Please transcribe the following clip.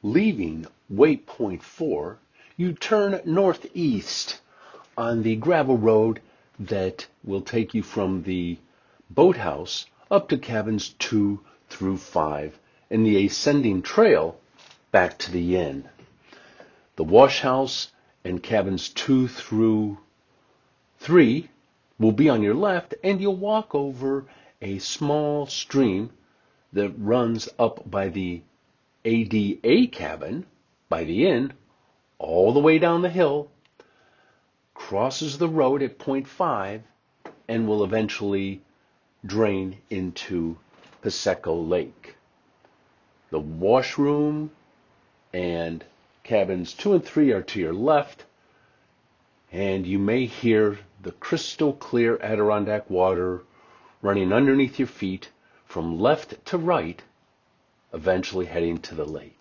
Leaving waypoint 4, you turn northeast on the gravel road that will take you from the boathouse up to cabins 2 through 5 and the ascending trail back to the inn. The wash house and cabins 2 through 3 will be on your left, and you'll walk over a small stream that runs up by the ADA cabin by the inn, all the way down the hill, crosses the road at point 5, and will eventually drain into Paseco Lake. The washroom and cabins 2 and 3 are to your left, and you may hear the crystal clear Adirondack water running underneath your feet from left to right, eventually heading to the lake.